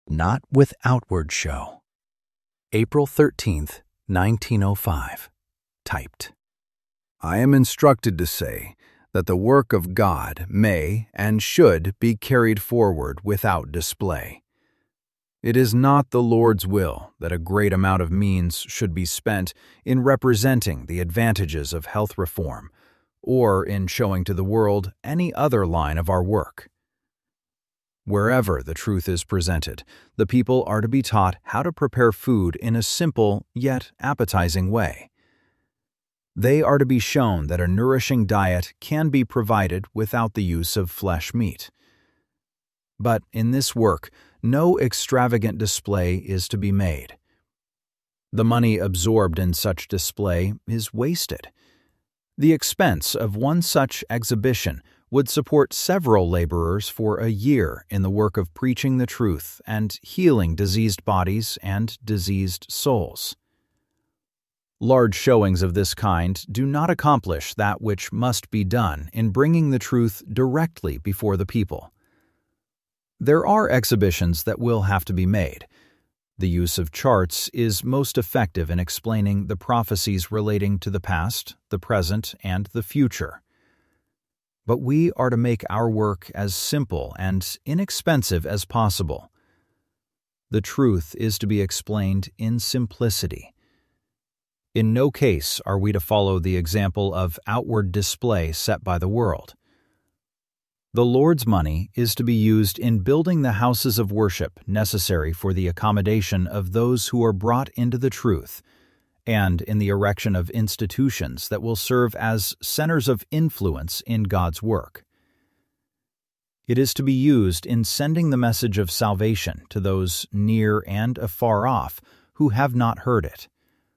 not with outward show. April 13th, 1905. Typed. I am instructed to say that the work of God may and should be carried forward without display. It is not the Lord's will that a great amount of means should be spent in representing the advantages of health reform, or in showing to the world any other line of our work. Wherever the truth is presented, the people are to be taught how to prepare food in a simple yet appetizing way. They are to be shown that a nourishing diet can be provided without the use of flesh meat. But in this work, no extravagant display is to be made. The money absorbed in such display is wasted. The expense of one such exhibition would support several laborers for a year in the work of preaching the truth and healing diseased bodies and diseased souls. Large showings of this kind do not accomplish that which must be done in bringing the truth directly before the people. There are exhibitions that will have to be made. The use of charts is most effective in explaining the prophecies relating to the past, the present, and the future. But we are to make our work as simple and inexpensive as possible. The truth is to be explained in simplicity. In no case are we to follow the example of outward display set by the world. The Lord's money is to be used in building the houses of worship necessary for the accommodation of those who are brought into the truth, and in the erection of institutions that will serve as centers of influence in God's work. It is to be used in sending the message of salvation to those near and afar off who have not heard it.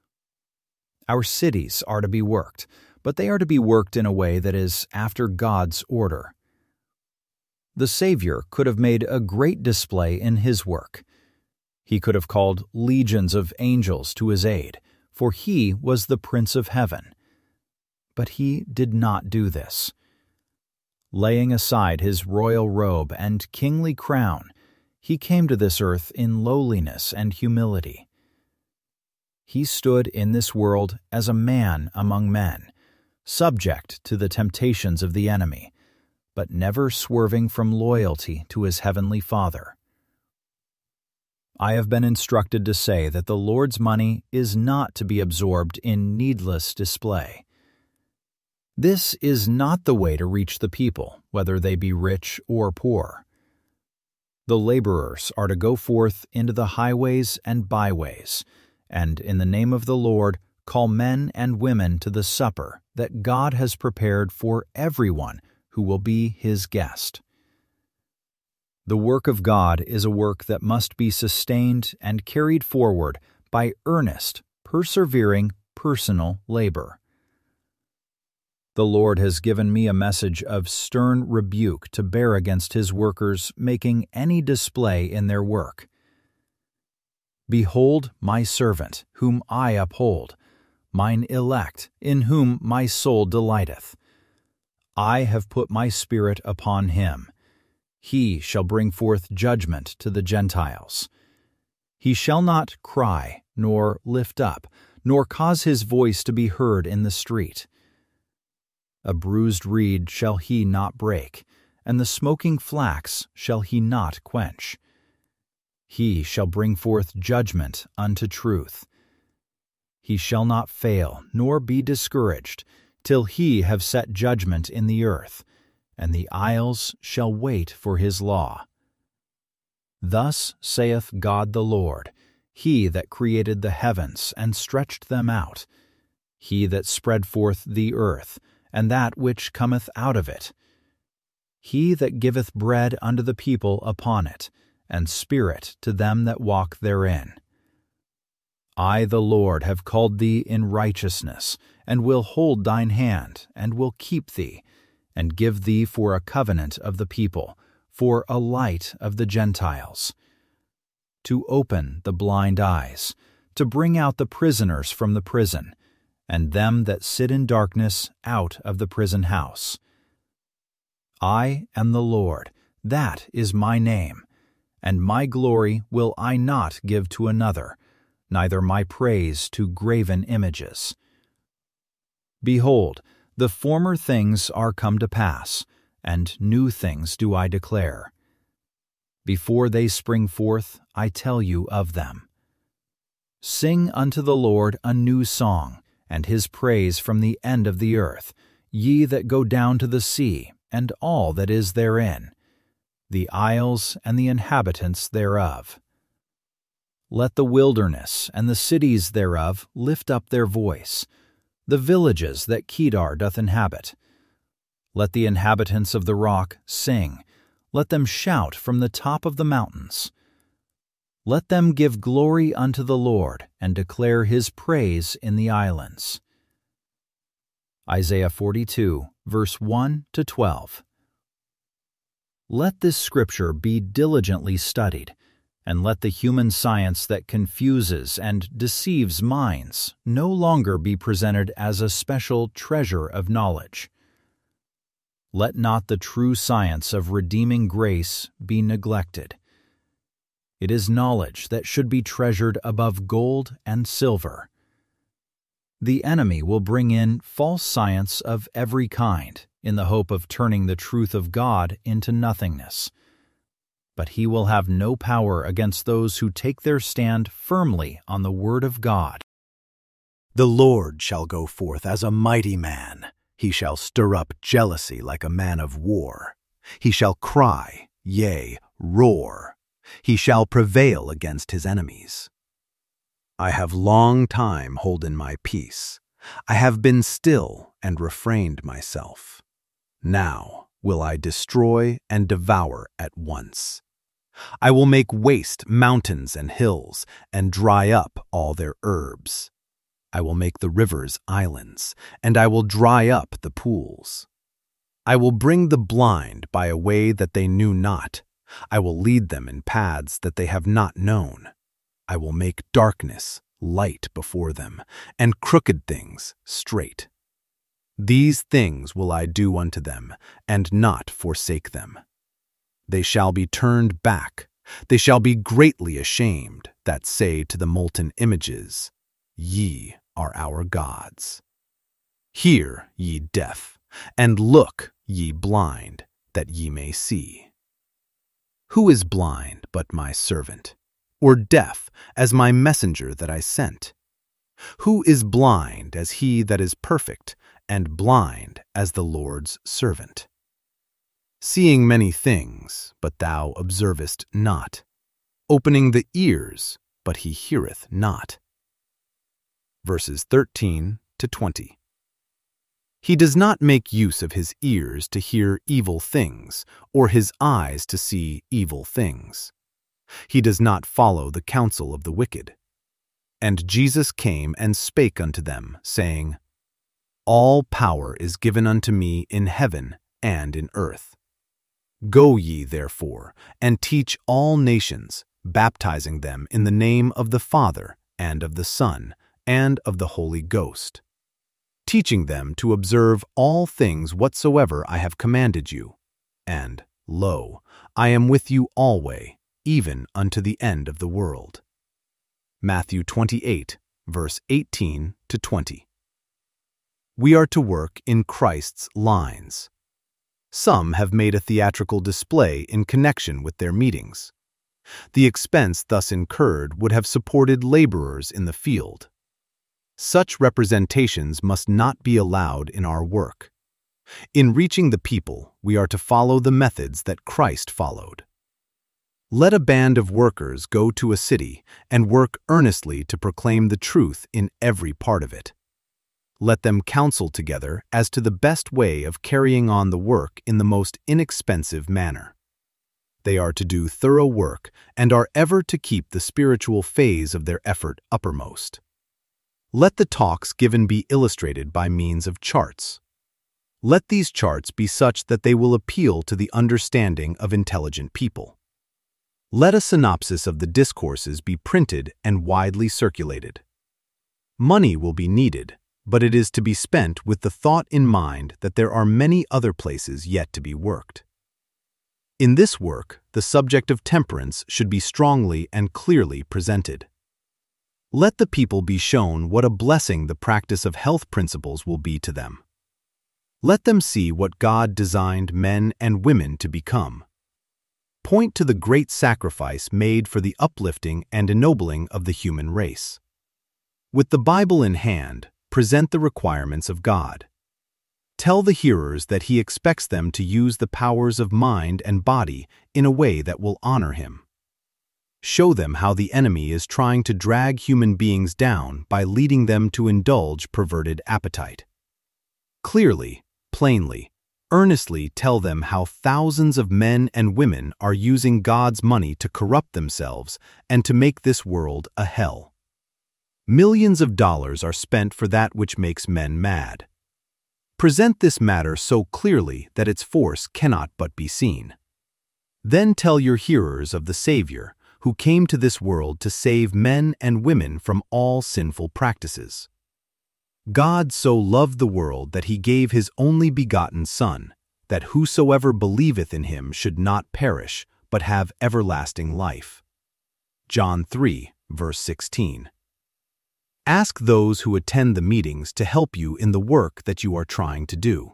Our cities are to be worked, but they are to be worked in a way that is after God's order. The Savior could have made a great display in his work. He could have called legions of angels to his aid, for he was the Prince of Heaven. But he did not do this. Laying aside his royal robe and kingly crown, he came to this earth in lowliness and humility. He stood in this world as a man among men, subject to the temptations of the enemy, but never swerving from loyalty to his heavenly Father. I have been instructed to say that the Lord's money is not to be absorbed in needless display. This is not the way to reach the people, whether they be rich or poor. The laborers are to go forth into the highways and byways, and in the name of the Lord call men and women to the supper that God has prepared for everyone who will be his guest. The work of God is a work that must be sustained and carried forward by earnest, persevering, personal labor. The Lord has given me a message of stern rebuke to bear against his workers making any display in their work. Behold my servant, whom I uphold, mine elect, in whom my soul delighteth. I have put my spirit upon him. He shall bring forth judgment to the Gentiles. He shall not cry, nor lift up, nor cause his voice to be heard in the street. A bruised reed shall he not break, and the smoking flax shall he not quench. He shall bring forth judgment unto truth. He shall not fail, nor be discouraged, till he have set judgment in the earth, and the isles shall wait for his law. Thus saith God the Lord, he that created the heavens and stretched them out, he that spread forth the earth, and that which cometh out of it, he that giveth bread unto the people upon it, and spirit to them that walk therein. I, the Lord, have called thee in righteousness, and will hold thine hand, and will keep thee, and give thee for a covenant of the people, for a light of the Gentiles, to open the blind eyes, to bring out the prisoners from the prison, and them that sit in darkness out of the prison house. I am the Lord, that is my name, and my glory will I not give to another, neither my praise to graven images. Behold, the former things are come to pass, and new things do I declare. Before they spring forth, I tell you of them. Sing unto the Lord a new song, and his praise from the end of the earth, ye that go down to the sea, and all that is therein, the isles and the inhabitants thereof. Let the wilderness and the cities thereof lift up their voice, the villages that Kedar doth inhabit. Let the inhabitants of the rock sing, let them shout from the top of the mountains. Let them give glory unto the Lord, and declare his praise in the islands. Isaiah 42, verse 1 to 12. Let this scripture be diligently studied, and let the human science that confuses and deceives minds no longer be presented as a special treasure of knowledge. Let not the true science of redeeming grace be neglected. It is knowledge that should be treasured above gold and silver. The enemy will bring in false science of every kind in the hope of turning the truth of God into nothingness. But he will have no power against those who take their stand firmly on the word of God. The Lord shall go forth as a mighty man. He shall stir up jealousy like a man of war. He shall cry, yea, roar. He shall prevail against his enemies. I have long time holden my peace. I have been still and refrained myself. Now will I destroy and devour at once. I will make waste mountains and hills, and dry up all their herbs. I will make the rivers islands, and I will dry up the pools. I will bring the blind by a way that they knew not. I will lead them in paths that they have not known. I will make darkness light before them, and crooked things straight. These things will I do unto them, and not forsake them. They shall be turned back. They shall be greatly ashamed that say to the molten images, Ye are our gods. Hear, ye deaf, and look, ye blind, that ye may see. Who is blind but my servant, or deaf as my messenger that I sent? Who is blind as he that is perfect, and blind as the Lord's servant? Seeing many things, but thou observest not. Opening the ears, but he heareth not. Verses 13 to 20. He does not make use of his ears to hear evil things, or his eyes to see evil things. He does not follow the counsel of the wicked. And Jesus came and spake unto them, saying, All power is given unto me in heaven and in earth. Go ye therefore, and teach all nations, baptizing them in the name of the Father, and of the Son, and of the Holy Ghost, teaching them to observe all things whatsoever I have commanded you. And, lo, I am with you alway, even unto the end of the world. Matthew 28, verse 18 to 20. We are to work in Christ's lines. Some have made a theatrical display in connection with their meetings. The expense thus incurred would have supported laborers in the field. Such representations must not be allowed in our work. In reaching the people, we are to follow the methods that Christ followed. Let a band of workers go to a city and work earnestly to proclaim the truth in every part of it. Let them counsel together as to the best way of carrying on the work in the most inexpensive manner. They are to do thorough work and are ever to keep the spiritual phase of their effort uppermost. Let the talks given be illustrated by means of charts. Let these charts be such that they will appeal to the understanding of intelligent people. Let a synopsis of the discourses be printed and widely circulated. Money will be needed, but it is to be spent with the thought in mind that there are many other places yet to be worked. In this work, the subject of temperance should be strongly and clearly presented. Let the people be shown what a blessing the practice of health principles will be to them. Let them see what God designed men and women to become. Point to the great sacrifice made for the uplifting and ennobling of the human race. With the Bible in hand, present the requirements of God. Tell the hearers that He expects them to use the powers of mind and body in a way that will honor Him. Show them how the enemy is trying to drag human beings down by leading them to indulge perverted appetite. Clearly, plainly, earnestly tell them how thousands of men and women are using God's money to corrupt themselves and to make this world a hell. Millions of dollars are spent for that which makes men mad. Present this matter so clearly that its force cannot but be seen. Then tell your hearers of the Savior, who came to this world to save men and women from all sinful practices. God so loved the world that He gave His only begotten Son, that whosoever believeth in Him should not perish, but have everlasting life. John 3, verse 16. Ask those who attend the meetings to help you in the work that you are trying to do.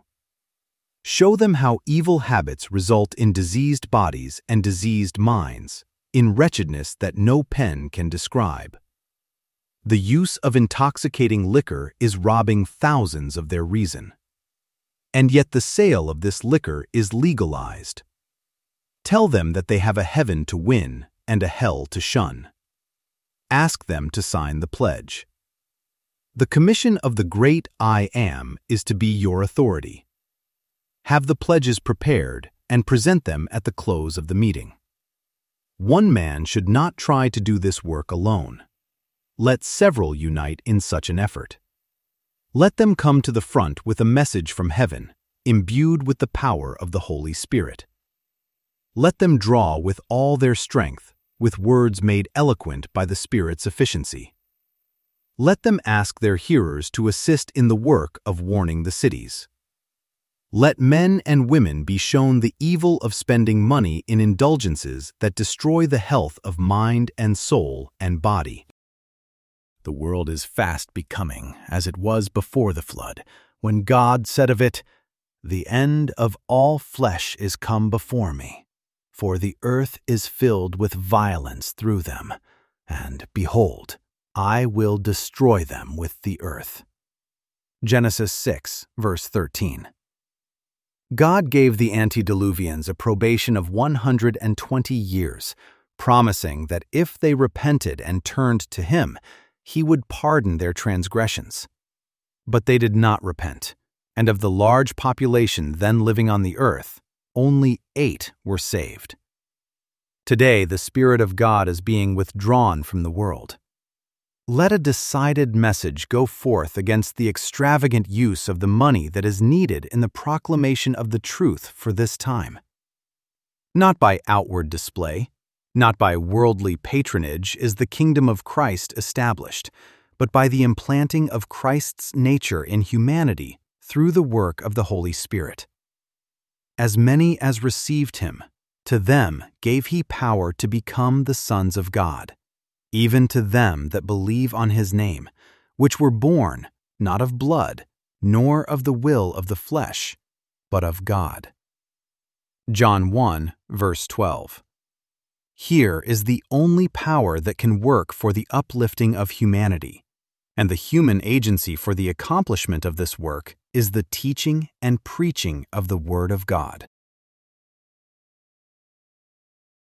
Show them how evil habits result in diseased bodies and diseased minds, in wretchedness that no pen can describe. The use of intoxicating liquor is robbing thousands of their reason. And yet the sale of this liquor is legalized. Tell them that they have a heaven to win and a hell to shun. Ask them to sign the pledge. The commission of the great I Am is to be your authority. Have the pledges prepared and present them at the close of the meeting. One man should not try to do this work alone. Let several unite in such an effort. Let them come to the front with a message from heaven, imbued with the power of the Holy Spirit. Let them draw with all their strength, with words made eloquent by the Spirit's efficiency. Let them ask their hearers to assist in the work of warning the cities. Let men and women be shown the evil of spending money in indulgences that destroy the health of mind and soul and body. The world is fast becoming as it was before the flood, when God said of it, "The end of all flesh is come before me, for the earth is filled with violence through them, and behold, I will destroy them with the earth." Genesis 6, verse 13. God gave the antediluvians a probation of 120 years, promising that if they repented and turned to Him, He would pardon their transgressions. But they did not repent, and of the large population then living on the earth, only 8 were saved. Today, the Spirit of God is being withdrawn from the world. Let a decided message go forth against the extravagant use of the money that is needed in the proclamation of the truth for this time. Not by outward display, not by worldly patronage is the kingdom of Christ established, but by the implanting of Christ's nature in humanity through the work of the Holy Spirit. As many as received Him, to them gave He power to become the sons of God, even to them that believe on His name, which were born not of blood, nor of the will of the flesh, but of God. John 1, verse 12. Here is the only power that can work for the uplifting of humanity, and the human agency for the accomplishment of this work is the teaching and preaching of the Word of God.